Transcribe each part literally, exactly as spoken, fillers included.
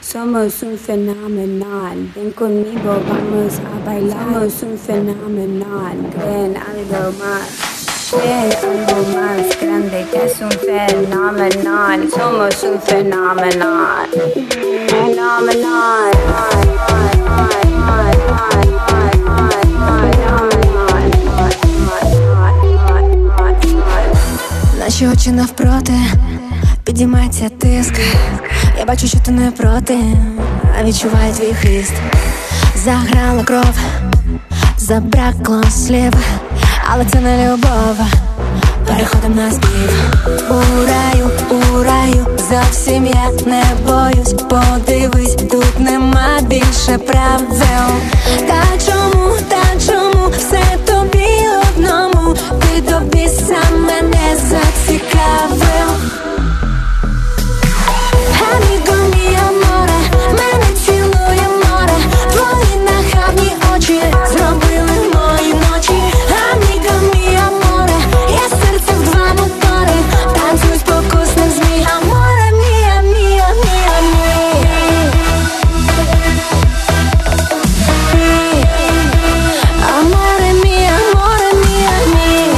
Somos un fenomenal, ven conmigo, vamos a bailar. Somos un fenomenal, creen algo más. Creen algo más grande que es un fenomenal. Somos un fenomenal. Fenomenal. Наші очі навпроти, підіймається тиск. Я бачу, що ти не проти, а відчуваю твій хист. Заграла кров, забракло слів, але це не любов, переходим на спів. У раю, у раю, зовсім я не боюсь. Подивись, тут нема більше правил. Та чому, та чому все тобі одному? Ти до біса мене зацікавив. Amigo mio amore, мене цілує море. Твої нахабні очі зробили мої ночі. Amigo mio amore, я серце в два мотори. Танцюй спокусних змій. Amore mio, mio, mio, mio. Amore mio, amore mio, mio.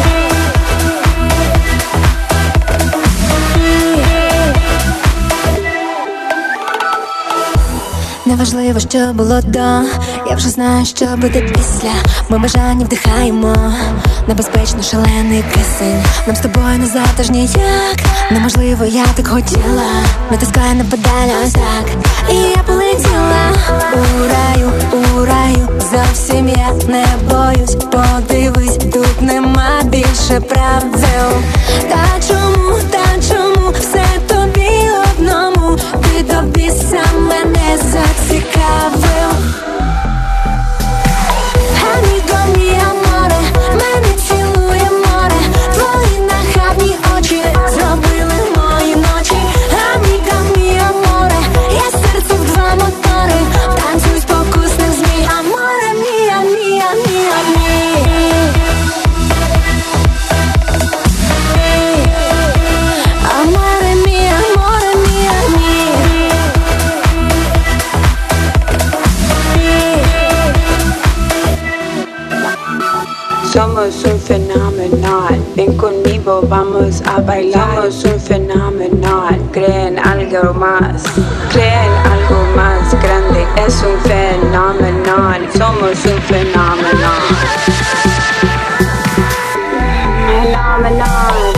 Неважливо, що було до, я вже знаю, що буде після. Ми бажання вдихаємо, небезпечно шалений кисень. Нам з тобою не затаж ніяк, неможливо, я так хотіла. Натискаю на педаль ось так, і я полетіла. У раю, у раю, зовсім я не боюсь. Подивись, тут нема більше правил. Та чому, та чому все тобі одному? Ти до біса мене зацікавив. Amigo mio amore, мене цілує море. Твої нахабні очі зробили мої ночі. Amigo mio amore, я серце в два мотори. Танцюй спокусних змій. Amore mio, mio, mio, mio. Amore mio, amore mio, mio. Somos un fenomenal, ven conmigo, vamos a bailar. Somos un fenomenal, creen algo más. Creen algo más grande, es un fenomenal. Somos un fenomenal. Fenomenal.